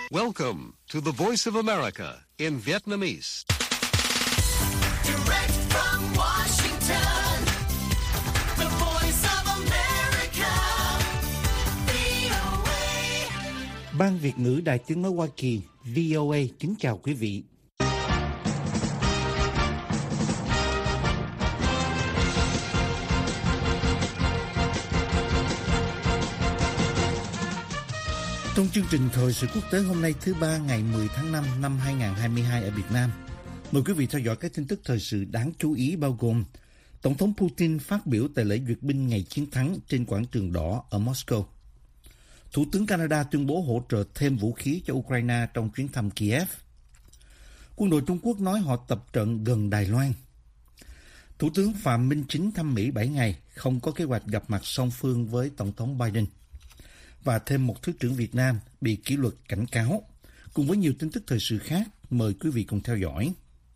Welcome to the Voice of America in Vietnamese. Direct from Washington, the Voice of America, VOA. Ban Việt ngữ Đài Tiếng nói Hoa Kỳ, VOA kính chào quý vị. Trong chương trình thời sự quốc tế hôm nay thứ Ba ngày 10 tháng 5 năm 2022 ở Việt Nam, mời quý vị theo dõi các tin tức thời sự đáng chú ý bao gồm Tổng thống Putin phát biểu tại lễ duyệt binh ngày chiến thắng trên quảng trường đỏ ở Moscow. Thủ tướng Canada tuyên bố hỗ trợ thêm vũ khí cho Ukraine trong chuyến thăm Kiev. Quân đội Trung Quốc nói họ tập trận gần Đài Loan. Thủ tướng Phạm Minh Chính thăm Mỹ 7 ngày, không có kế hoạch gặp mặt song phương với Tổng thống Biden. Và thêm một Thứ trưởng Việt Nam bị kỷ luật cảnh cáo. Cùng với nhiều tin tức thời sự khác, mời quý vị cùng theo dõi.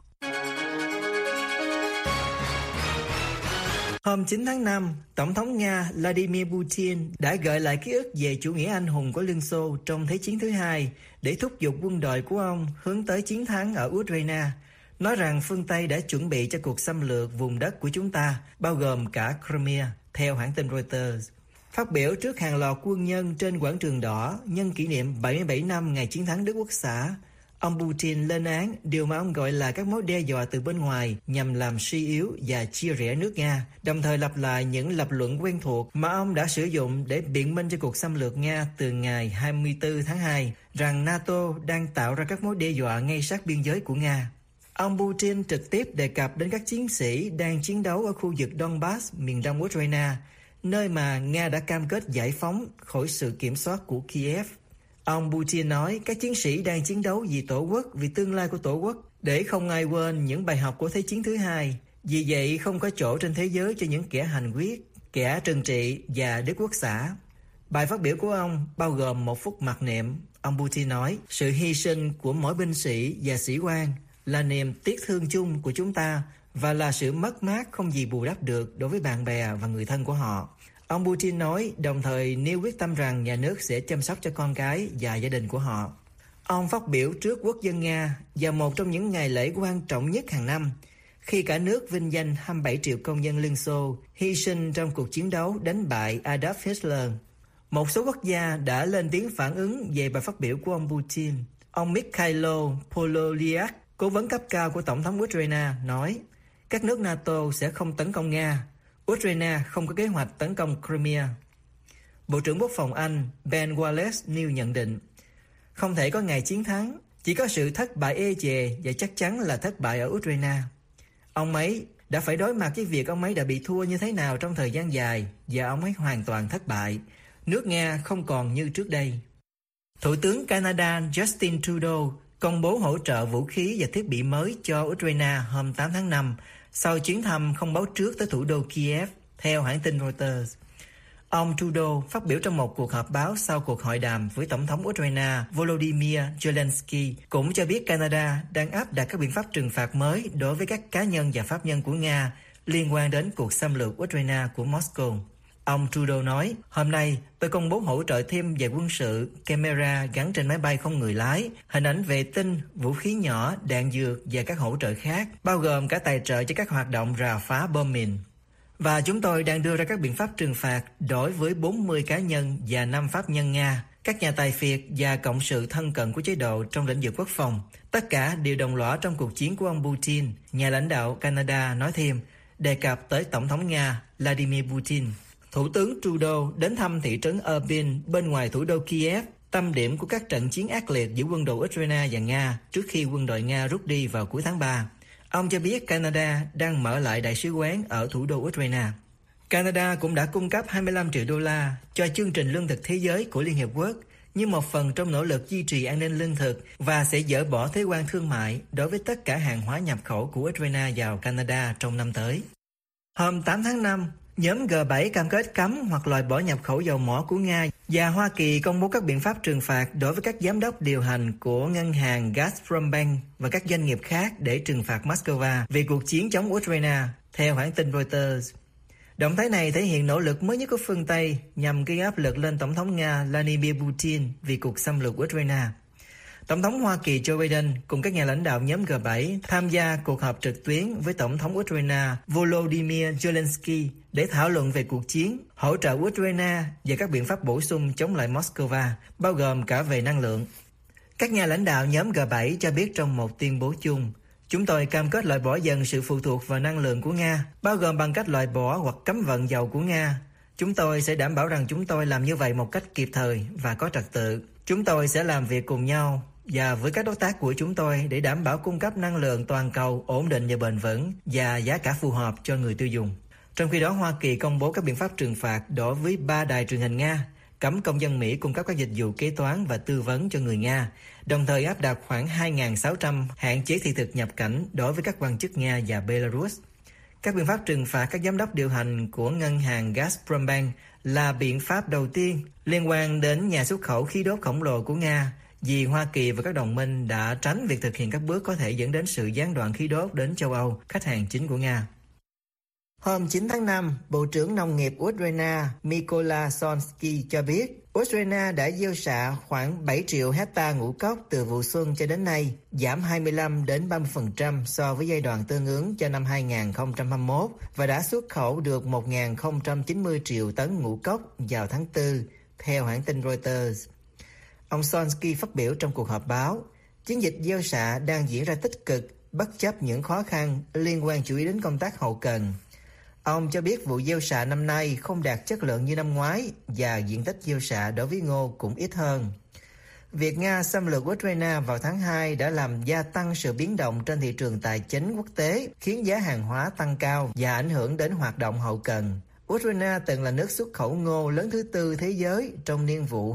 Hôm 9 tháng 5, Tổng thống Nga Vladimir Putin đã gợi lại ký ức về chủ nghĩa anh hùng của Liên Xô trong Thế chiến thứ hai để thúc giục quân đội của ông hướng tới chiến thắng ở Ukraine, nói rằng phương Tây đã chuẩn bị cho cuộc xâm lược vùng đất của chúng ta, bao gồm cả Crimea, theo hãng tin Reuters. Phát biểu trước hàng loạt quân nhân trên quảng trường đỏ nhân kỷ niệm 77 năm ngày chiến thắng Đức Quốc xã, ông Putin lên án điều mà ông gọi là các mối đe dọa từ bên ngoài nhằm làm suy yếu và chia rẽ nước Nga, đồng thời lặp lại những lập luận quen thuộc mà ông đã sử dụng để biện minh cho cuộc xâm lược Nga từ ngày 24 tháng 2, rằng NATO đang tạo ra các mối đe dọa ngay sát biên giới của Nga. Ông Putin trực tiếp đề cập đến các chiến sĩ đang chiến đấu ở khu vực Donbass, miền đông Ukraine, nơi mà Nga đã cam kết giải phóng khỏi sự kiểm soát của Kiev. Ông Putin nói các chiến sĩ đang chiến đấu vì Tổ quốc, vì tương lai của Tổ quốc, để không ai quên những bài học của Thế chiến thứ hai. Vì vậy không có chỗ trên thế giới cho những kẻ hành quyết, kẻ trừng trị và Đức Quốc xã. Bài phát biểu của ông bao gồm 1 phút mặc niệm. Ông Putin nói sự hy sinh của mỗi binh sĩ và sĩ quan là niềm tiếc thương chung của chúng ta và là sự mất mát không gì bù đắp được đối với bạn bè và người thân của họ. Ông Putin nói, đồng thời nêu quyết tâm rằng nhà nước sẽ chăm sóc cho con cái và gia đình của họ. Ông phát biểu trước quốc dân Nga vào một trong những ngày lễ quan trọng nhất hàng năm, khi cả nước vinh danh 27 triệu công dân Liên Xô hy sinh trong cuộc chiến đấu đánh bại Adolf Hitler. Một số quốc gia đã lên tiếng phản ứng về bài phát biểu của ông Putin. Ông Mikhailo Podolyak, cố vấn cấp cao của Tổng thống Ukraine, nói các nước NATO sẽ không tấn công Nga. Ukraine không có kế hoạch tấn công Crimea. Bộ trưởng Quốc phòng Anh Ben Wallace nêu nhận định không thể có ngày chiến thắng, chỉ có sự thất bại ê chề và chắc chắn là thất bại ở Ukraine. Ông ấy đã phải đối mặt với việc ông ấy đã bị thua như thế nào trong thời gian dài và ông ấy hoàn toàn thất bại. Nước Nga không còn như trước đây. Thủ tướng Canada Justin Trudeau công bố hỗ trợ vũ khí và thiết bị mới cho Ukraine hôm 8 tháng 5 sau chuyến thăm không báo trước tới thủ đô Kiev, theo hãng tin Reuters. Ông Trudeau phát biểu trong một cuộc họp báo sau cuộc hội đàm với Tổng thống Ukraine Volodymyr Zelensky, cũng cho biết Canada đang áp đặt các biện pháp trừng phạt mới đối với các cá nhân và pháp nhân của Nga liên quan đến cuộc xâm lược Ukraine của Moscow. Ông Trudeau nói, hôm nay tôi công bố hỗ trợ thêm về quân sự, camera gắn trên máy bay không người lái, hình ảnh vệ tinh, vũ khí nhỏ, đạn dược và các hỗ trợ khác, bao gồm cả tài trợ cho các hoạt động rà phá bom mìn. Và chúng tôi đang đưa ra các biện pháp trừng phạt đối với 40 cá nhân và 5 pháp nhân Nga, các nhà tài phiệt và cộng sự thân cận của chế độ trong lĩnh vực quốc phòng. Tất cả đều đồng lõa trong cuộc chiến của ông Putin, nhà lãnh đạo Canada nói thêm, đề cập tới Tổng thống Nga Vladimir Putin. Thủ tướng Trudeau đến thăm thị trấn Irpin bên ngoài thủ đô Kiev, tâm điểm của các trận chiến ác liệt giữa quân đội Ukraine và Nga trước khi quân đội Nga rút đi vào cuối tháng 3. Ông cho biết Canada đang mở lại đại sứ quán ở thủ đô Ukraine. Canada cũng đã cung cấp 25 triệu đô la cho chương trình lương thực thế giới của Liên Hiệp Quốc như một phần trong nỗ lực duy trì an ninh lương thực và sẽ dỡ bỏ thuế quan thương mại đối với tất cả hàng hóa nhập khẩu của Ukraine vào Canada trong năm tới. Hôm 8 tháng 5, nhóm G7 cam kết cấm hoặc loại bỏ nhập khẩu dầu mỏ của Nga và Hoa Kỳ công bố các biện pháp trừng phạt đối với các giám đốc điều hành của ngân hàng Gazprombank và các doanh nghiệp khác để trừng phạt Moscow vì cuộc chiến chống Ukraine, theo hãng tin Reuters. Động thái này thể hiện nỗ lực mới nhất của phương Tây nhằm gây áp lực lên Tổng thống Nga Vladimir Putin vì cuộc xâm lược Ukraine. Tổng thống Hoa Kỳ Joe Biden cùng các nhà lãnh đạo nhóm G7 tham gia cuộc họp trực tuyến với Tổng thống Ukraine Volodymyr Zelensky để thảo luận về cuộc chiến, hỗ trợ Ukraine và các biện pháp bổ sung chống lại Moscow, bao gồm cả về năng lượng. Các nhà lãnh đạo nhóm G7 cho biết trong một tuyên bố chung, chúng tôi cam kết loại bỏ dần sự phụ thuộc vào năng lượng của Nga, bao gồm bằng cách loại bỏ hoặc cấm vận dầu của Nga. Chúng tôi sẽ đảm bảo rằng chúng tôi làm như vậy một cách kịp thời và có trật tự. Chúng tôi sẽ làm việc cùng nhau và với các đối tác của chúng tôi để đảm bảo cung cấp năng lượng toàn cầu ổn định và bền vững và giá cả phù hợp cho người tiêu dùng. Trong khi đó, Hoa Kỳ công bố các biện pháp trừng phạt đối với 3 đài truyền hình Nga, cấm công dân Mỹ cung cấp các dịch vụ kế toán và tư vấn cho người Nga, đồng thời áp đặt khoảng 2.600 hạn chế thị thực nhập cảnh đối với các quan chức Nga và Belarus. Các biện pháp trừng phạt các giám đốc điều hành của ngân hàng Gazprombank là biện pháp đầu tiên liên quan đến nhà xuất khẩu khí đốt khổng lồ của Nga, vì Hoa Kỳ và các đồng minh đã tránh việc thực hiện các bước có thể dẫn đến sự gián đoạn khí đốt đến châu Âu, khách hàng chính của Nga. Hôm 9 tháng 5, Bộ trưởng Nông nghiệp Ukraine Mykola Sonsky cho biết Ukraine đã gieo xạ khoảng 7 triệu hecta ngũ cốc từ vụ xuân cho đến nay, giảm 25 đến 30% so với giai đoạn tương ứng cho năm 2021 và đã xuất khẩu được 1.090 triệu tấn ngũ cốc vào tháng 4, theo hãng tin Reuters. Ông Sonsky phát biểu trong cuộc họp báo, chiến dịch gieo xạ đang diễn ra tích cực bất chấp những khó khăn liên quan chủ yếu đến công tác hậu cần. Ông cho biết vụ gieo xạ năm nay không đạt chất lượng như năm ngoái và diện tích gieo xạ đối với ngô cũng ít hơn. Việc Nga xâm lược Ukraine vào tháng 2 đã làm gia tăng sự biến động trên thị trường tài chính quốc tế, khiến giá hàng hóa tăng cao và ảnh hưởng đến hoạt động hậu cần. Ukraine từng là nước xuất khẩu ngô lớn thứ 4 thế giới trong niên vụ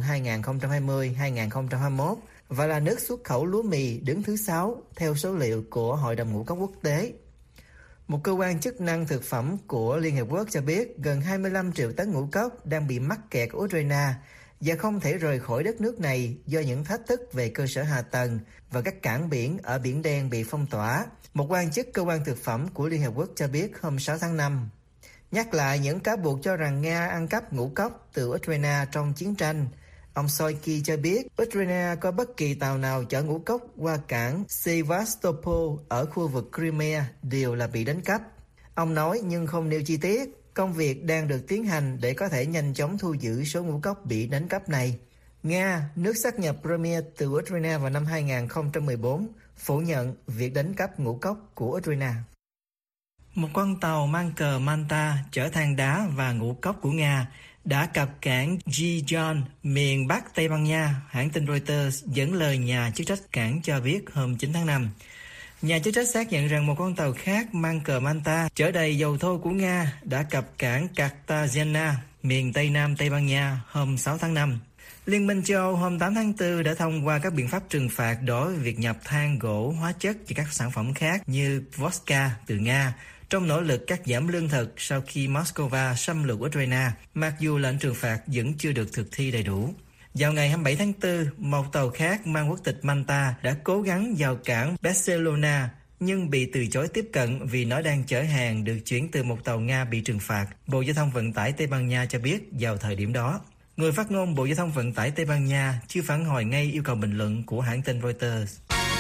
2020-2021 và là nước xuất khẩu lúa mì đứng thứ 6 theo số liệu của Hội đồng Ngũ cốc Quốc tế. Một cơ quan chức năng thực phẩm của Liên Hiệp Quốc cho biết gần 25 triệu tấn ngũ cốc đang bị mắc kẹt ở Ukraine và không thể rời khỏi đất nước này do những thách thức về cơ sở hạ tầng và các cảng biển ở Biển Đen bị phong tỏa, một quan chức cơ quan thực phẩm của Liên Hiệp Quốc cho biết hôm 6 tháng 5. Nhắc lại những cáo buộc cho rằng Nga ăn cắp ngũ cốc từ Ukraine trong chiến tranh, ông Sonsky cho biết Ukraine có bất kỳ tàu nào chở ngũ cốc qua cảng Sevastopol ở khu vực Crimea đều là bị đánh cắp. Ông nói nhưng không nêu chi tiết, công việc đang được tiến hành để có thể nhanh chóng thu giữ số ngũ cốc bị đánh cắp này. Nga, nước sát nhập Crimea từ Ukraine vào năm 2014, phủ nhận việc đánh cắp ngũ cốc của Ukraine. Một con tàu mang cờ Malta chở than đá và ngũ cốc của Nga đã cập cảng Gijon, miền Bắc Tây Ban Nha, hãng tin Reuters dẫn lời nhà chức trách cảng cho biết hôm 9 tháng 5. Nhà chức trách xác nhận rằng một con tàu khác mang cờ Malta chở đầy dầu thô của Nga đã cập cảng Cartagena, miền Tây Nam Tây Ban Nha hôm 6 tháng 5. Liên minh châu Âu hôm 8 tháng 4 đã thông qua các biện pháp trừng phạt đối với việc nhập than, gỗ, hóa chất và các sản phẩm khác như vodka từ Nga, trong nỗ lực cắt giảm lương thực sau khi Moscow xâm lược Ukraine, mặc dù lệnh trừng phạt vẫn chưa được thực thi đầy đủ. Vào ngày 27 tháng 4, một tàu khác mang quốc tịch Malta đã cố gắng vào cảng Barcelona nhưng bị từ chối tiếp cận vì nó đang chở hàng được chuyển từ một tàu Nga bị trừng phạt, Bộ Giao thông Vận tải Tây Ban Nha cho biết vào thời điểm đó. Người phát ngôn Bộ Giao thông Vận tải Tây Ban Nha chưa phản hồi ngay yêu cầu bình luận của hãng tin Reuters.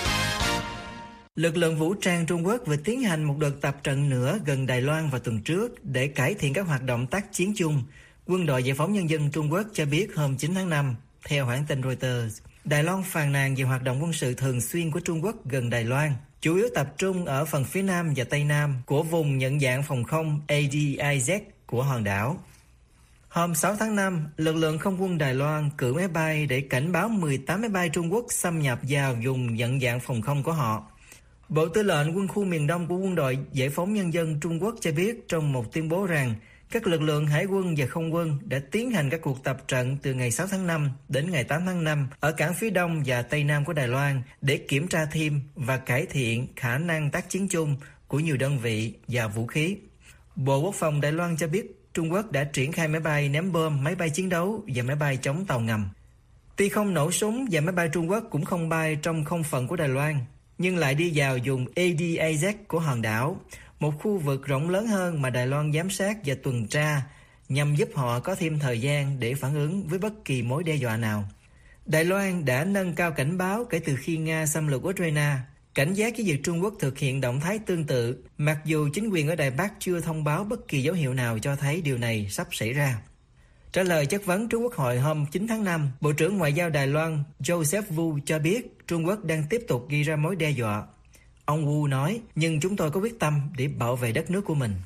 Lực lượng vũ trang Trung Quốc vừa tiến hành một đợt tập trận nữa gần Đài Loan vào tuần trước để cải thiện các hoạt động tác chiến chung, Quân đội Giải phóng Nhân dân Trung Quốc cho biết hôm 9 tháng 5, theo hãng tin Reuters. Đài Loan phàn nàn về hoạt động quân sự thường xuyên của Trung Quốc gần Đài Loan, chủ yếu tập trung ở phần phía nam và tây nam của vùng nhận dạng phòng không ADIZ của hòn đảo. Hôm 6 tháng 5, lực lượng không quân Đài Loan cử máy bay để cảnh báo 18 máy bay Trung Quốc xâm nhập vào vùng nhận dạng phòng không của họ. Bộ Tư lệnh Quân khu miền Đông của Quân đội Giải phóng Nhân dân Trung Quốc cho biết trong một tuyên bố rằng các lực lượng hải quân và không quân đã tiến hành các cuộc tập trận từ ngày 6 tháng 5 đến ngày 8 tháng 5 ở cảng phía đông và tây nam của Đài Loan để kiểm tra thêm và cải thiện khả năng tác chiến chung của nhiều đơn vị và vũ khí. Bộ Quốc phòng Đài Loan cho biết Trung Quốc đã triển khai máy bay ném bom, máy bay chiến đấu và máy bay chống tàu ngầm. Tuy không nổ súng và máy bay Trung Quốc cũng không bay trong không phận của Đài Loan, nhưng lại đi vào vùng ADIZ của hòn đảo, một khu vực rộng lớn hơn mà Đài Loan giám sát và tuần tra nhằm giúp họ có thêm thời gian để phản ứng với bất kỳ mối đe dọa nào. Đài Loan đã nâng cao cảnh báo kể từ khi Nga xâm lược Ukraine, cảnh giác với việc Trung Quốc thực hiện động thái tương tự, mặc dù chính quyền ở Đài Bắc chưa thông báo bất kỳ dấu hiệu nào cho thấy điều này sắp xảy ra. Trả lời chất vấn trước Quốc hội hôm 9 tháng 5, Bộ trưởng Ngoại giao Đài Loan Joseph Wu cho biết Trung Quốc đang tiếp tục gây ra mối đe dọa. Ông Wu nói, nhưng chúng tôi có quyết tâm để bảo vệ đất nước của mình.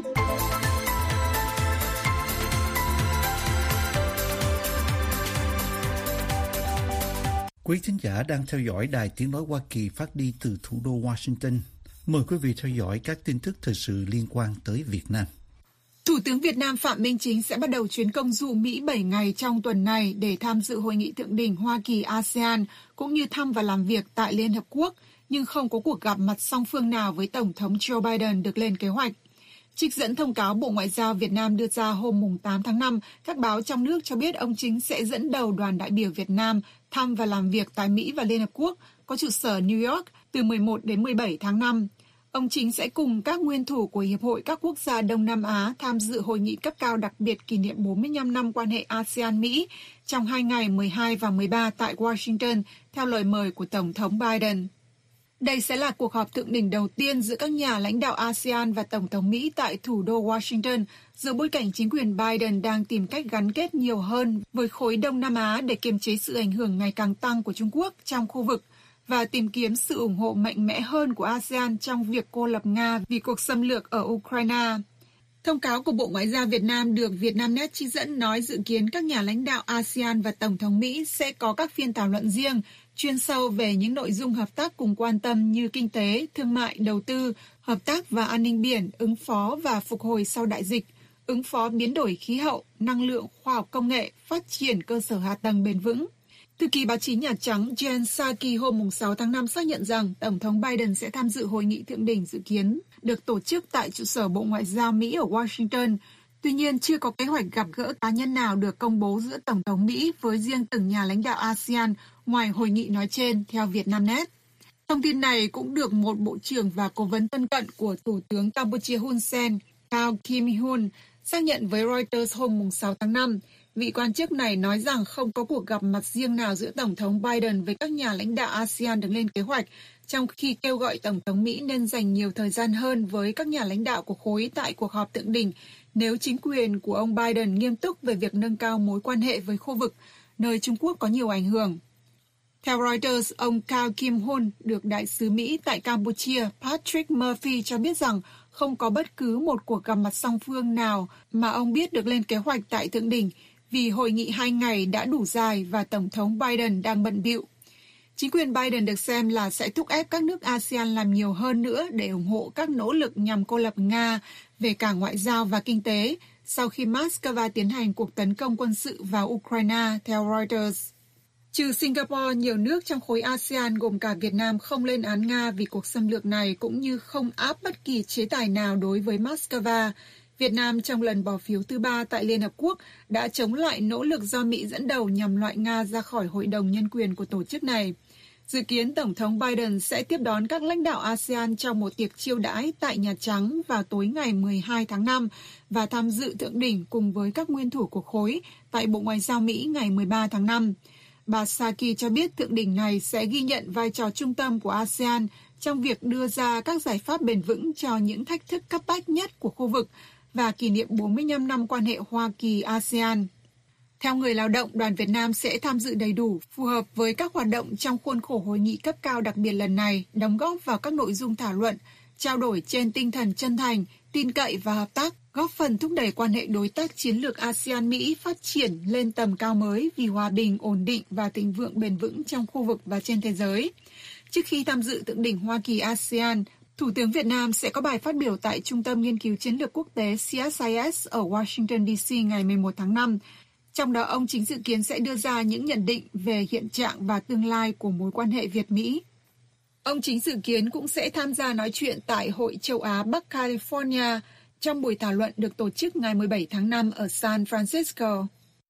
Quý thính giả đang theo dõi Đài Tiếng Nói Hoa Kỳ phát đi từ thủ đô Washington. Mời quý vị theo dõi các tin tức thời sự liên quan tới Việt Nam. Thủ tướng Việt Nam Phạm Minh Chính sẽ bắt đầu chuyến công du Mỹ 7 ngày trong tuần này để tham dự hội nghị thượng đỉnh Hoa Kỳ-ASEAN cũng như thăm và làm việc tại Liên Hợp Quốc, nhưng không có cuộc gặp mặt song phương nào với Tổng thống Joe Biden được lên kế hoạch. Trích dẫn thông cáo Bộ Ngoại giao Việt Nam đưa ra hôm 8 tháng 5, các báo trong nước cho biết ông Chính sẽ dẫn đầu đoàn đại biểu Việt Nam thăm và làm việc tại Mỹ và Liên Hợp Quốc, có trụ sở New York từ 11 đến 17 tháng 5. Ông Chính sẽ cùng các nguyên thủ của Hiệp hội các quốc gia Đông Nam Á tham dự hội nghị cấp cao đặc biệt kỷ niệm 45 năm quan hệ ASEAN-Mỹ trong 2 ngày 12 và 13 tại Washington, theo lời mời của Tổng thống Biden. Đây sẽ là cuộc họp thượng đỉnh đầu tiên giữa các nhà lãnh đạo ASEAN và Tổng thống Mỹ tại thủ đô Washington, giữa bối cảnh chính quyền Biden đang tìm cách gắn kết nhiều hơn với khối Đông Nam Á để kiềm chế sự ảnh hưởng ngày càng tăng của Trung Quốc trong khu vực và tìm kiếm sự ủng hộ mạnh mẽ hơn của ASEAN trong việc cô lập Nga vì cuộc xâm lược ở Ukraine. Thông cáo của Bộ Ngoại giao Việt Nam được Vietnamnet trích dẫn nói dự kiến các nhà lãnh đạo ASEAN và Tổng thống Mỹ sẽ có các phiên thảo luận riêng, chuyên sâu về những nội dung hợp tác cùng quan tâm như kinh tế, thương mại, đầu tư, hợp tác và an ninh biển, ứng phó và phục hồi sau đại dịch, ứng phó biến đổi khí hậu, năng lượng, khoa học công nghệ, phát triển cơ sở hạ tầng bền vững. Thư ký báo chí Nhà Trắng Jen Psaki hôm 6 tháng 5 xác nhận rằng Tổng thống Biden sẽ tham dự hội nghị thượng đỉnh dự kiến được tổ chức tại trụ sở Bộ Ngoại giao Mỹ ở Washington. Tuy nhiên, chưa có kế hoạch gặp gỡ cá nhân nào được công bố giữa Tổng thống Mỹ với riêng từng nhà lãnh đạo ASEAN ngoài hội nghị nói trên, theo Vietnamnet. Thông tin này cũng được một bộ trưởng và cố vấn thân cận của Thủ tướng Campuchia Hun Sen, Kao Kim Hun, xác nhận với Reuters hôm 6 tháng 5. Vị quan chức này nói rằng không có cuộc gặp mặt riêng nào giữa Tổng thống Biden với các nhà lãnh đạo ASEAN được lên kế hoạch, trong khi kêu gọi Tổng thống Mỹ nên dành nhiều thời gian hơn với các nhà lãnh đạo của khối tại cuộc họp thượng đỉnh nếu chính quyền của ông Biden nghiêm túc về việc nâng cao mối quan hệ với khu vực, nơi Trung Quốc có nhiều ảnh hưởng. Theo Reuters, ông Kao Kim Hun được đại sứ Mỹ tại Campuchia Patrick Murphy cho biết rằng không có bất cứ một cuộc gặp mặt song phương nào mà ông biết được lên kế hoạch tại thượng đỉnh, vì hội nghị 2 ngày đã đủ dài và Tổng thống Biden đang bận bịu. Chính quyền Biden được xem là sẽ thúc ép các nước ASEAN làm nhiều hơn nữa để ủng hộ các nỗ lực nhằm cô lập Nga về cả ngoại giao và kinh tế sau khi Moscow tiến hành cuộc tấn công quân sự vào Ukraine, theo Reuters. Trừ Singapore, nhiều nước trong khối ASEAN gồm cả Việt Nam không lên án Nga vì cuộc xâm lược này cũng như không áp bất kỳ chế tài nào đối với Moscow. Việt Nam trong lần bỏ phiếu thứ 3 tại Liên Hợp Quốc đã chống lại nỗ lực do Mỹ dẫn đầu nhằm loại Nga ra khỏi Hội đồng Nhân quyền của tổ chức này. Dự kiến Tổng thống Biden sẽ tiếp đón các lãnh đạo ASEAN trong một tiệc chiêu đãi tại Nhà Trắng vào tối ngày 12 tháng 5 và tham dự thượng đỉnh cùng với các nguyên thủ của khối tại Bộ Ngoại giao Mỹ ngày 13 tháng 5. Bà Psaki cho biết thượng đỉnh này sẽ ghi nhận vai trò trung tâm của ASEAN trong việc đưa ra các giải pháp bền vững cho những thách thức cấp bách nhất của khu vực và kỷ niệm 45 năm quan hệ Hoa Kỳ-ASEAN. Theo người lao động, đoàn Việt Nam sẽ tham dự đầy đủ, phù hợp với các hoạt động trong khuôn khổ hội nghị cấp cao đặc biệt lần này, đóng góp vào các nội dung thảo luận, trao đổi trên tinh thần chân thành, tin cậy và hợp tác, góp phần thúc đẩy quan hệ đối tác chiến lược ASEAN-Mỹ phát triển lên tầm cao mới vì hòa bình, ổn định và thịnh vượng bền vững trong khu vực và trên thế giới. Trước khi tham dự thượng đỉnh Hoa Kỳ-ASEAN, Thủ tướng Việt Nam sẽ có bài phát biểu tại Trung tâm Nghiên cứu Chiến lược Quốc tế CSIS ở Washington, D.C. ngày 11 tháng 5. Trong đó, ông Chính dự kiến sẽ đưa ra những nhận định về hiện trạng và tương lai của mối quan hệ Việt-Mỹ. Ông Chính dự kiến cũng sẽ tham gia nói chuyện tại Hội Châu Á Bắc California trong buổi thảo luận được tổ chức ngày 17 tháng 5 ở San Francisco.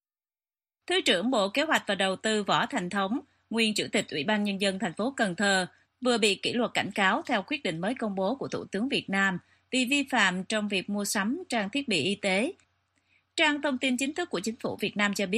Thứ trưởng Bộ Kế hoạch và Đầu tư Võ Thành Thống, nguyên Chủ tịch Ủy ban Nhân dân thành phố Cần Thơ, vừa bị kỷ luật cảnh cáo theo quyết định mới công bố của Thủ tướng Việt Nam vì vi phạm trong việc mua sắm trang thiết bị y tế. Trang thông tin chính thức của Chính phủ Việt Nam cho biết,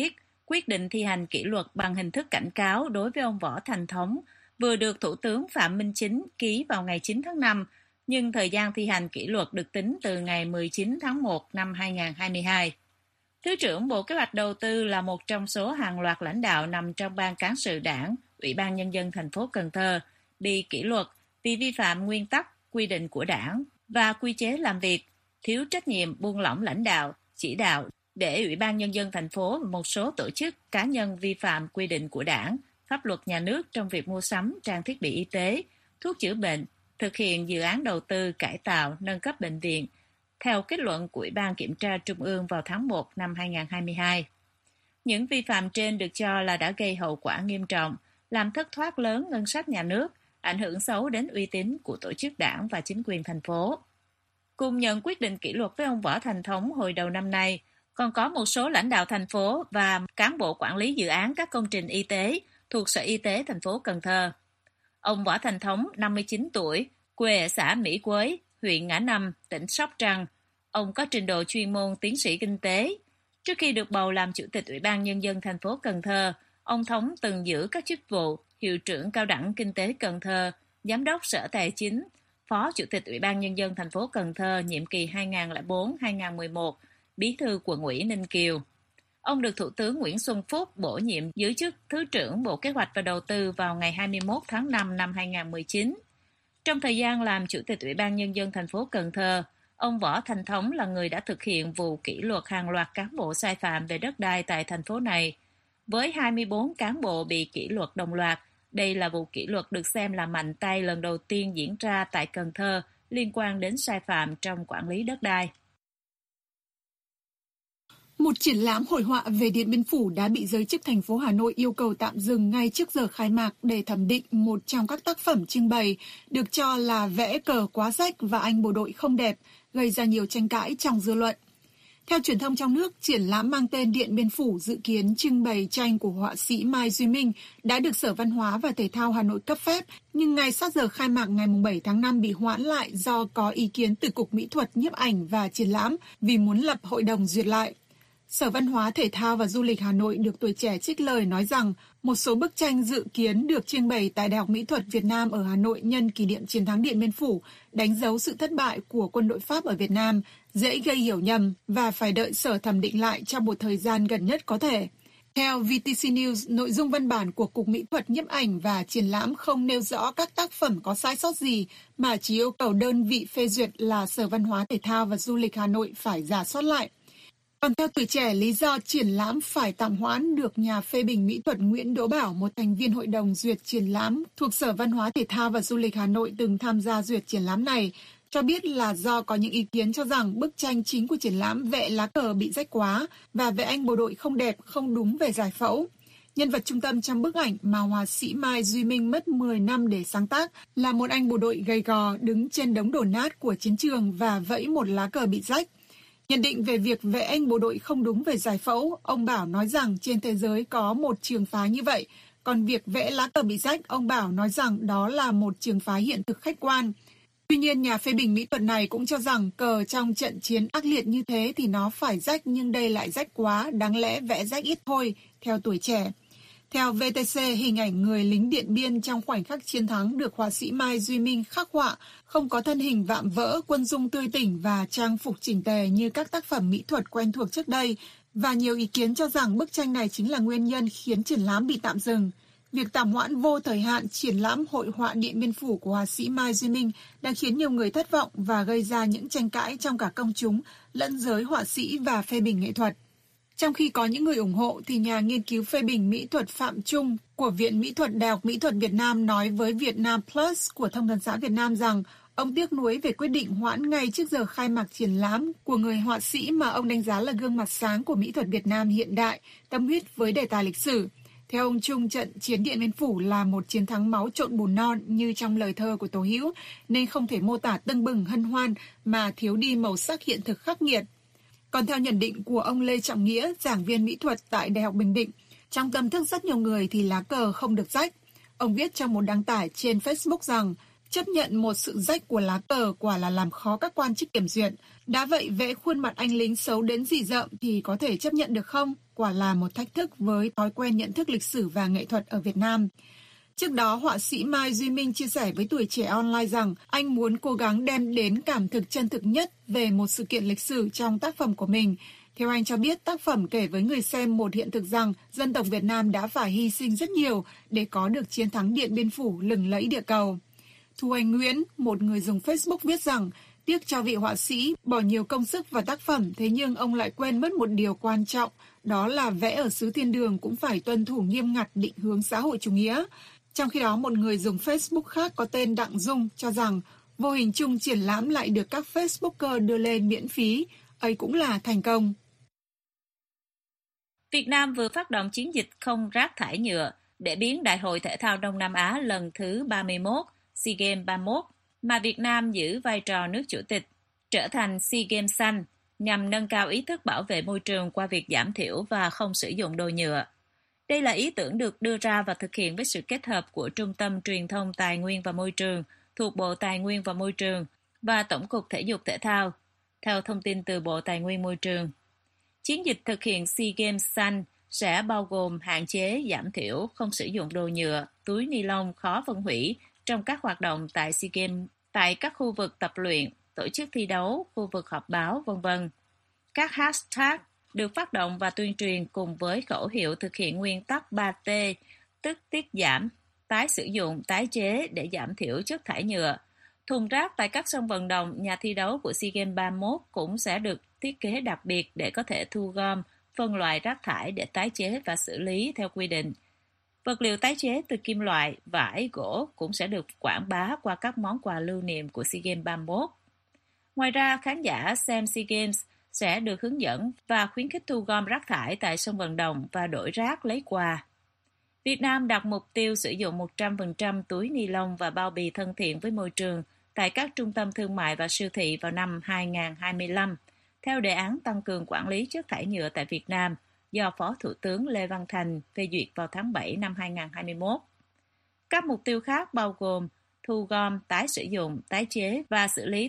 quyết định thi hành kỷ luật bằng hình thức cảnh cáo đối với ông Võ Thành Thống vừa được Thủ tướng Phạm Minh Chính ký vào ngày 9 tháng 5, nhưng thời gian thi hành kỷ luật được tính từ ngày 19 tháng 1 năm 2022. Thứ trưởng Bộ Kế hoạch Đầu tư là một trong số hàng loạt lãnh đạo nằm trong Ban Cán sự Đảng, Ủy ban Nhân dân thành phố Cần Thơ bị kỷ luật vì vi phạm nguyên tắc, quy định của Đảng và quy chế làm việc, thiếu trách nhiệm, buông lỏng lãnh đạo, chỉ đạo để Ủy ban Nhân dân thành phố và một số tổ chức cá nhân vi phạm quy định của Đảng, pháp luật nhà nước trong việc mua sắm trang thiết bị y tế, thuốc chữa bệnh, thực hiện dự án đầu tư cải tạo, nâng cấp bệnh viện, theo kết luận của Ủy ban Kiểm tra Trung ương vào tháng 1 năm 2022. Những vi phạm trên được cho là đã gây hậu quả nghiêm trọng, làm thất thoát lớn ngân sách nhà nước, ảnh hưởng xấu đến uy tín của tổ chức đảng và chính quyền thành phố. Cùng nhận quyết định kỷ luật với ông Võ Thành Thống hồi đầu năm nay, còn có một số lãnh đạo thành phố và cán bộ quản lý dự án các công trình y tế thuộc Sở Y tế thành phố Cần Thơ. Ông Võ Thành Thống, 59 tuổi, quê ở xã Mỹ Quới, huyện Ngã Năm, tỉnh Sóc Trăng. Ông có trình độ chuyên môn tiến sĩ kinh tế. Trước khi được bầu làm Chủ tịch Ủy ban Nhân dân thành phố Cần Thơ, ông Thống từng giữ các chức vụ Hiệu trưởng Cao đẳng Kinh tế Cần Thơ, Giám đốc Sở Tài chính, Phó Chủ tịch Ủy ban Nhân dân thành phố Cần Thơ nhiệm kỳ 2004-2011, Bí thư Quận ủy Ninh Kiều. Ông được Thủ tướng Nguyễn Xuân Phúc bổ nhiệm giữ chức Thứ trưởng Bộ Kế hoạch và Đầu tư vào ngày 21 tháng 5 năm 2019. Trong thời gian làm Chủ tịch Ủy ban Nhân dân thành phố Cần Thơ, ông Võ Thành Thống là người đã thực hiện vụ kỷ luật hàng loạt cán bộ sai phạm về đất đai tại thành phố này. Với 24 cán bộ bị kỷ luật đồng loạt, đây là vụ kỷ luật được xem là mạnh tay lần đầu tiên diễn ra tại Cần Thơ liên quan đến sai phạm trong quản lý đất đai. Một triển lãm hội họa về Điện Biên Phủ đã bị giới chức thành phố Hà Nội yêu cầu tạm dừng ngay trước giờ khai mạc để thẩm định một trong các tác phẩm trưng bày được cho là vẽ cờ quá rách và anh bộ đội không đẹp, gây ra nhiều tranh cãi trong dư luận. Theo truyền thông trong nước, triển lãm mang tên Điện Biên Phủ dự kiến trưng bày tranh của họa sĩ Mai Duy Minh đã được Sở Văn hóa và Thể thao Hà Nội cấp phép, nhưng ngay sát giờ khai mạc ngày 7 tháng 5 bị hoãn lại do có ý kiến từ Cục Mỹ thuật, Nhiếp ảnh và Triển lãm vì muốn lập hội đồng duyệt lại. Sở Văn hóa, Thể thao và Du lịch Hà Nội được Tuổi Trẻ trích lời nói rằng một số bức tranh dự kiến được trưng bày tại Đại học Mỹ thuật Việt Nam ở Hà Nội nhân kỷ niệm chiến thắng Điện Biên Phủ đánh dấu sự thất bại của quân đội Pháp ở Việt Nam, dễ gây hiểu nhầm và phải đợi Sở thẩm định lại trong một thời gian gần nhất có thể. Theo VTC News, nội dung văn bản của Cục Mỹ thuật, Nhiếp ảnh và Triển lãm không nêu rõ các tác phẩm có sai sót gì, mà chỉ yêu cầu đơn vị phê duyệt là Sở Văn hóa, Thể thao và Du lịch Hà Nội phải rà soát lại. Còn theo Tuổi Trẻ, lý do triển lãm phải tạm hoãn được nhà phê bình mỹ thuật Nguyễn Đỗ Bảo, một thành viên hội đồng duyệt triển lãm thuộc Sở Văn hóa, Thể thao và Du lịch Hà Nội từng tham gia duyệt triển lãm này, cho biết là do có những ý kiến cho rằng bức tranh chính của triển lãm vẽ lá cờ bị rách quá và vẽ anh bộ đội không đẹp, không đúng về giải phẫu. Nhân vật trung tâm trong bức ảnh mà họa sĩ Mai Duy Minh mất 10 năm để sáng tác là một anh bộ đội gầy gò đứng trên đống đổ nát của chiến trường và vẫy một lá cờ bị rách. Nhận định về việc vẽ anh bộ đội không đúng về giải phẫu, ông Bảo nói rằng trên thế giới có một trường phái như vậy, còn việc vẽ lá cờ bị rách, ông Bảo nói rằng đó là một trường phái hiện thực khách quan. Tuy nhiên, nhà phê bình mỹ thuật này cũng cho rằng cờ trong trận chiến ác liệt như thế thì nó phải rách, nhưng đây lại rách quá, đáng lẽ vẽ rách ít thôi, theo Tuổi Trẻ. Theo VTC, hình ảnh người lính Điện Biên trong khoảnh khắc chiến thắng được họa sĩ Mai Duy Minh khắc họa, không có thân hình vạm vỡ, quân dung tươi tỉnh và trang phục chỉnh tề như các tác phẩm mỹ thuật quen thuộc trước đây, và nhiều ý kiến cho rằng bức tranh này chính là nguyên nhân khiến triển lãm bị tạm dừng. Việc tạm hoãn vô thời hạn triển lãm hội họa Điện Biên Phủ của họa sĩ Mai Duy Minh đang khiến nhiều người thất vọng và gây ra những tranh cãi trong cả công chúng lẫn giới họa sĩ và phê bình nghệ thuật. Trong khi có những người ủng hộ, thì nhà nghiên cứu phê bình mỹ thuật Phạm Trung của Viện Mỹ thuật Đại học Mỹ thuật Việt Nam nói với Việt Nam Plus của Thông tấn xã Việt Nam rằng ông tiếc nuối về quyết định hoãn ngay trước giờ khai mạc triển lãm của người họa sĩ mà ông đánh giá là gương mặt sáng của mỹ thuật Việt Nam hiện đại, tâm huyết với đề tài lịch sử. Theo ông Trung, trận chiến Điện Biên Phủ là một chiến thắng máu trộn bùn non như trong lời thơ của Tố Hữu, nên không thể mô tả tưng bừng hân hoan mà thiếu đi màu sắc hiện thực khắc nghiệt. Còn theo nhận định của ông Lê Trọng Nghĩa, giảng viên mỹ thuật tại Đại học Bình Định, trong tâm thức rất nhiều người thì lá cờ không được rách. Ông viết trong một đăng tải trên Facebook rằng Chấp nhận một sự rách của lá cờ quả là làm khó các quan chức kiểm duyệt. Đã vậy vẽ khuôn mặt anh lính xấu đến rỉ rợm thì có thể chấp nhận được không? Quả là một thách thức với thói quen nhận thức lịch sử và nghệ thuật ở Việt Nam. Trước đó, họa sĩ Mai Duy Minh chia sẻ với Tuổi Trẻ Online rằng anh muốn cố gắng đem đến cảm thực chân thực nhất về một sự kiện lịch sử trong tác phẩm của mình. Theo anh cho biết, tác phẩm kể với người xem một hiện thực rằng dân tộc Việt Nam đã phải hy sinh rất nhiều để có được chiến thắng Điện Biên Phủ lừng lẫy địa cầu. Thu Anh Nguyễn, một người dùng Facebook viết rằng, tiếc cho vị họa sĩ bỏ nhiều công sức vào tác phẩm, thế nhưng ông lại quên mất một điều quan trọng, đó là vẽ ở xứ Thiên Đường cũng phải tuân thủ nghiêm ngặt định hướng xã hội chủ nghĩa. Trong khi đó, một người dùng Facebook khác có tên Đặng Dung cho rằng, vô hình chung triển lãm lại được các Facebooker đưa lên miễn phí, ấy cũng là thành công. Việt Nam vừa phát động chiến dịch không rác thải nhựa để biến Đại hội Thể thao Đông Nam Á lần thứ 31, SEA Games 31, mà Việt Nam giữ vai trò nước chủ tịch, trở thành SEA Games xanh, nhằm nâng cao ý thức bảo vệ môi trường qua việc giảm thiểu và không sử dụng đồ nhựa. Đây là ý tưởng được đưa ra và thực hiện với sự kết hợp của Trung tâm Truyền thông Tài nguyên và Môi trường thuộc Bộ Tài nguyên và Môi trường và Tổng cục Thể dục Thể thao, theo thông tin từ Bộ Tài nguyên Môi trường. Chiến dịch thực hiện SEA Games xanh sẽ bao gồm hạn chế, giảm thiểu, không sử dụng đồ nhựa, túi ni lông khó phân hủy trong các hoạt động tại SEA Games, tại các khu vực tập luyện, tổ chức thi đấu, khu vực họp báo, v.v. Các hashtag được phát động và tuyên truyền cùng với khẩu hiệu thực hiện nguyên tắc 3T, tức tiết giảm, tái sử dụng, tái chế để giảm thiểu chất thải nhựa. Thùng rác tại các sân vận động, nhà thi đấu của SEA Games 31 cũng sẽ được thiết kế đặc biệt để có thể thu gom, phân loại rác thải để tái chế và xử lý theo quy định. Vật liệu tái chế từ kim loại, vải, gỗ cũng sẽ được quảng bá qua các món quà lưu niệm của SEA Games 31. Ngoài ra, khán giả xem SEA Games sẽ được hướng dẫn và khuyến khích thu gom rác thải tại sân vận động và đổi rác lấy quà. Việt Nam đặt mục tiêu sử dụng 100% túi ni lông và bao bì thân thiện với môi trường tại các trung tâm thương mại và siêu thị vào năm 2025, theo đề án tăng cường quản lý chất thải nhựa tại Việt Nam do Phó Thủ tướng Lê Văn Thành phê duyệt vào tháng 7 năm 2021. Các mục tiêu khác bao gồm thu gom, tái sử dụng, tái chế và xử lý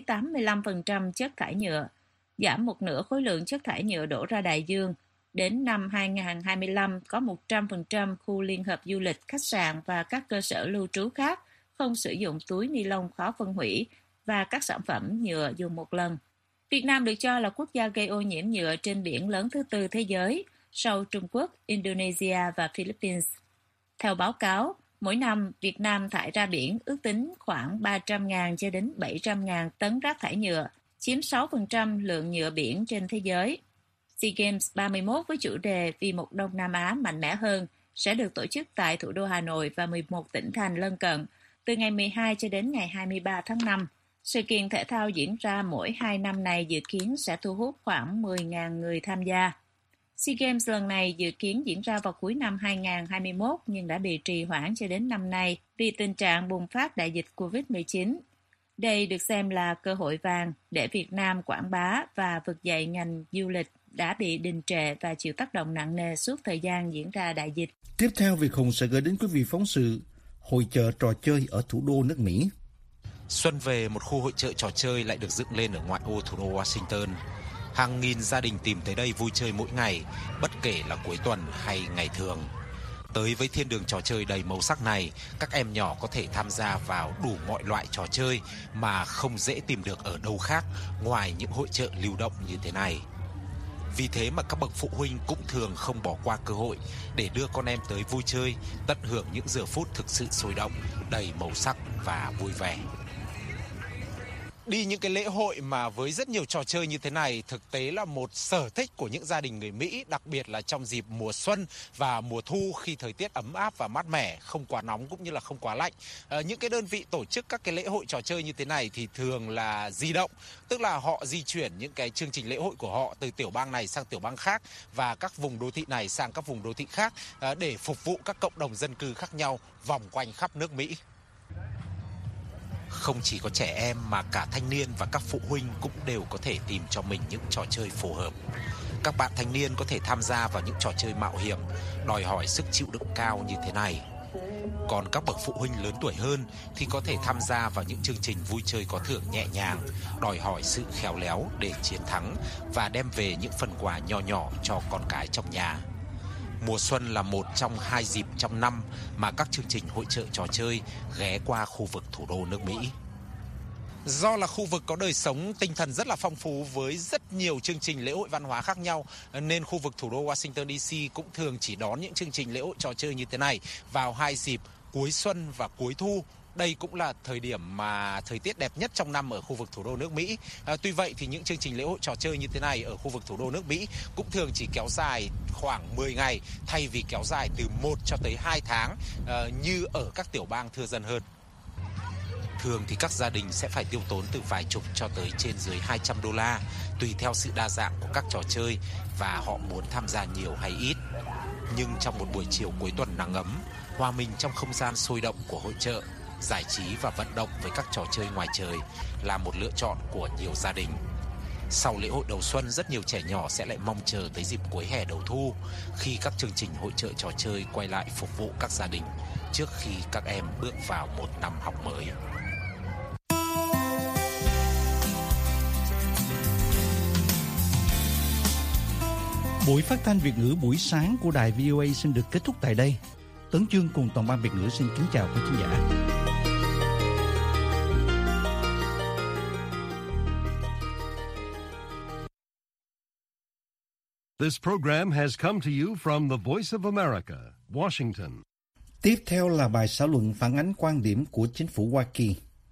85% chất thải nhựa, giảm một nửa khối lượng chất thải nhựa đổ ra đại dương. Đến năm 2025 có 100% khu liên hợp du lịch, khách sạn và các cơ sở lưu trú khác không sử dụng túi ni lông khó phân hủy và các sản phẩm nhựa dùng một lần. Việt Nam được cho là quốc gia gây ô nhiễm nhựa trên biển lớn thứ tư thế giới, sau Trung Quốc, Indonesia và Philippines. Theo báo cáo, mỗi năm Việt Nam thải ra biển ước tính khoảng 300.000 cho đến 700.000 tấn rác thải nhựa, chiếm 6% lượng nhựa biển trên thế giới. SEA Games 31 với chủ đề Vì một Đông Nam Á mạnh mẽ hơn sẽ được tổ chức tại thủ đô Hà Nội và 11 tỉnh thành lân cận từ ngày 12 cho đến ngày 23 tháng 5. Sự kiện thể thao diễn ra mỗi 2 năm này dự kiến sẽ thu hút khoảng 10.000 người tham gia. SEA Games lần này dự kiến diễn ra vào cuối năm 2021 nhưng đã bị trì hoãn cho đến năm nay vì tình trạng bùng phát đại dịch COVID-19. Đây được xem là cơ hội vàng để Việt Nam quảng bá và vực dậy ngành du lịch đã bị đình trệ và chịu tác động nặng nề suốt thời gian diễn ra đại dịch. Tiếp theo, Việt Hùng sẽ gửi đến quý vị phóng sự hội chợ trò chơi ở thủ đô nước Mỹ. Xuân về, một khu hội chợ trò chơi lại được dựng lên ở ngoại ô thủ đô Washington. Hàng nghìn gia đình tìm tới đây vui chơi mỗi ngày, bất kể là cuối tuần hay ngày thường. Tới với thiên đường trò chơi đầy màu sắc này, các em nhỏ có thể tham gia vào đủ mọi loại trò chơi mà không dễ tìm được ở đâu khác ngoài những hội chợ lưu động như thế này. Vì thế mà các bậc phụ huynh cũng thường không bỏ qua cơ hội để đưa con em tới vui chơi, tận hưởng những giờ phút thực sự sôi động, đầy màu sắc và vui vẻ. Đi những cái lễ hội mà với rất nhiều trò chơi như thế này thực tế là một sở thích của những gia đình người Mỹ, đặc biệt là trong dịp mùa xuân và mùa thu khi thời tiết ấm áp và mát mẻ, không quá nóng cũng như là không quá lạnh. Những cái đơn vị tổ chức các cái lễ hội trò chơi như thế này thì thường là di động, tức là họ di chuyển những cái chương trình lễ hội của họ từ tiểu bang này sang tiểu bang khác và các vùng đô thị này sang các vùng đô thị khác để phục vụ các cộng đồng dân cư khác nhau vòng quanh khắp nước Mỹ. Không chỉ có trẻ em mà cả thanh niên và các phụ huynh cũng đều có thể tìm cho mình những trò chơi phù hợp. Các bạn thanh niên có thể tham gia vào những trò chơi mạo hiểm, đòi hỏi sức chịu đựng cao như thế này. Còn các bậc phụ huynh lớn tuổi hơn thì có thể tham gia vào những chương trình vui chơi có thưởng nhẹ nhàng, đòi hỏi sự khéo léo để chiến thắng và đem về những phần quà nho nhỏ cho con cái trong nhà. Mùa xuân là một trong 2 dịp trong năm mà các chương trình hội chợ trò chơi ghé qua khu vực thủ đô nước Mỹ. Do là khu vực có đời sống tinh thần rất là phong phú với rất nhiều chương trình lễ hội văn hóa khác nhau, nên khu vực thủ đô Washington DC cũng thường chỉ đón những chương trình lễ hội trò chơi như thế này vào 2 dịp cuối xuân và cuối thu. Đây cũng là thời điểm mà thời tiết đẹp nhất trong năm ở khu vực thủ đô nước Mỹ. Tuy vậy thì những chương trình lễ hội trò chơi như thế này ở khu vực thủ đô nước Mỹ cũng thường chỉ kéo dài khoảng 10 ngày thay vì kéo dài từ 1 cho tới 2 tháng như ở các tiểu bang thưa dân hơn. Thường thì các gia đình sẽ phải tiêu tốn từ vài chục cho tới trên dưới $200 tùy theo sự đa dạng của các trò chơi và họ muốn tham gia nhiều hay ít. Nhưng trong một buổi chiều cuối tuần nắng ấm, hòa mình trong không gian sôi động của hội chợ, giải trí và vận động với các trò chơi ngoài trời là một lựa chọn của nhiều gia đình. Sau lễ hội đầu xuân, rất nhiều trẻ nhỏ sẽ lại mong chờ tới dịp cuối hè đầu thu khi các chương trình hội chợ trò chơi quay lại phục vụ các gia đình trước khi các em bước vào một năm học mới. Buổi phát thanh Việt ngữ buổi sáng của đài VOA xin được kết thúc tại đây. Tấn Chương cùng toàn ban Việt ngữ xin kính chào quý khán giả. This program has come to you from the Voice of America, Washington. Tiếp theo là bài xã luận phản ánh quan điểm của chính phủ Hoa Kỳ.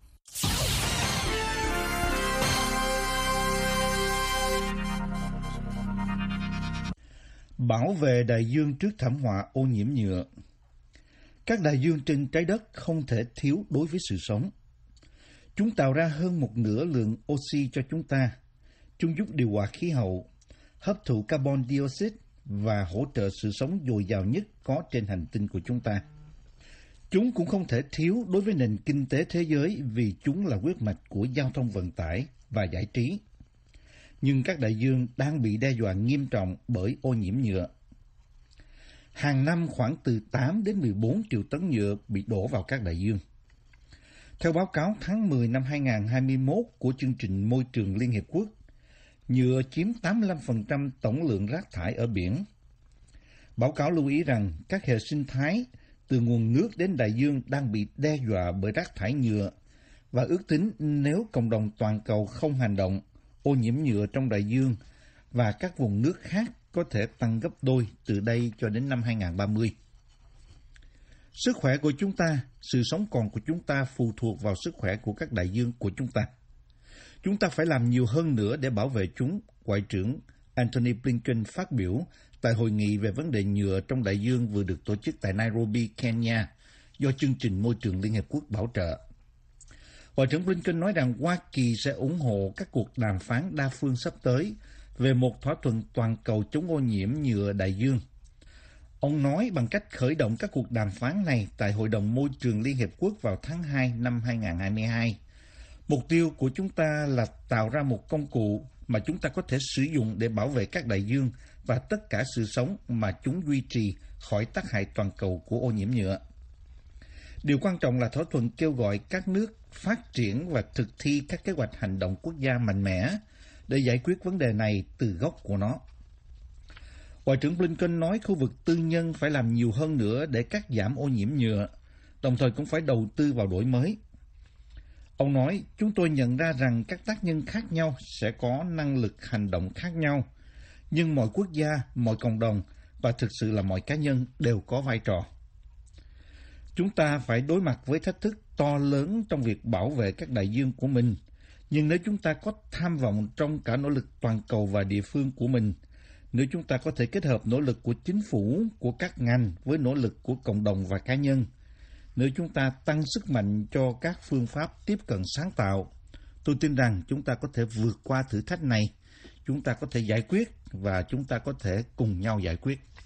Bảo vệ đại dương trước thảm họa ô nhiễm nhựa. Các đại dương trên trái đất không thể thiếu đối với sự sống. Chúng tạo ra hơn một nửa lượng oxy cho chúng ta. Chúng giúp điều hòa khí hậu, hấp thụ carbon dioxide và hỗ trợ sự sống dồi dào nhất có trên hành tinh của chúng ta. Chúng cũng không thể thiếu đối với nền kinh tế thế giới vì chúng là huyết mạch của giao thông vận tải và giải trí. Nhưng các đại dương đang bị đe dọa nghiêm trọng bởi ô nhiễm nhựa. Hàng năm khoảng từ 8 đến 14 triệu tấn nhựa bị đổ vào các đại dương. Theo báo cáo tháng 10 năm 2021 của chương trình Môi trường Liên Hiệp Quốc, nhựa chiếm 85% tổng lượng rác thải ở biển. Báo cáo lưu ý rằng các hệ sinh thái từ nguồn nước đến đại dương đang bị đe dọa bởi rác thải nhựa và ước tính nếu cộng đồng toàn cầu không hành động, ô nhiễm nhựa trong đại dương và các vùng nước khác có thể tăng gấp đôi từ đây cho đến năm 2030. Sức khỏe của chúng ta, sự sống còn của chúng ta phụ thuộc vào sức khỏe của các đại dương của chúng ta. Chúng ta phải làm nhiều hơn nữa để bảo vệ chúng, Ngoại trưởng Antony Blinken phát biểu tại hội nghị về vấn đề nhựa trong đại dương vừa được tổ chức tại Nairobi, Kenya, do chương trình Môi trường Liên Hiệp Quốc bảo trợ. Ngoại trưởng Blinken nói rằng Hoa Kỳ sẽ ủng hộ các cuộc đàm phán đa phương sắp tới về một thỏa thuận toàn cầu chống ô nhiễm nhựa đại dương. Ông nói bằng cách khởi động các cuộc đàm phán này tại Hội đồng Môi trường Liên Hiệp Quốc vào tháng 2 năm 2022. Mục tiêu của chúng ta là tạo ra một công cụ mà chúng ta có thể sử dụng để bảo vệ các đại dương và tất cả sự sống mà chúng duy trì khỏi tác hại toàn cầu của ô nhiễm nhựa. Điều quan trọng là thỏa thuận kêu gọi các nước phát triển và thực thi các kế hoạch hành động quốc gia mạnh mẽ để giải quyết vấn đề này từ gốc của nó. Ngoại trưởng Blinken nói khu vực tư nhân phải làm nhiều hơn nữa để cắt giảm ô nhiễm nhựa, đồng thời cũng phải đầu tư vào đổi mới. Ông nói, chúng tôi nhận ra rằng các tác nhân khác nhau sẽ có năng lực hành động khác nhau, nhưng mọi quốc gia, mọi cộng đồng và thực sự là mọi cá nhân đều có vai trò. Chúng ta phải đối mặt với thách thức to lớn trong việc bảo vệ các đại dương của mình, nhưng nếu chúng ta có tham vọng trong cả nỗ lực toàn cầu và địa phương của mình, nếu chúng ta có thể kết hợp nỗ lực của chính phủ, của các ngành với nỗ lực của cộng đồng và cá nhân, nếu chúng ta tăng sức mạnh cho các phương pháp tiếp cận sáng tạo, tôi tin rằng chúng ta có thể vượt qua thử thách này, chúng ta có thể giải quyết và chúng ta có thể cùng nhau giải quyết.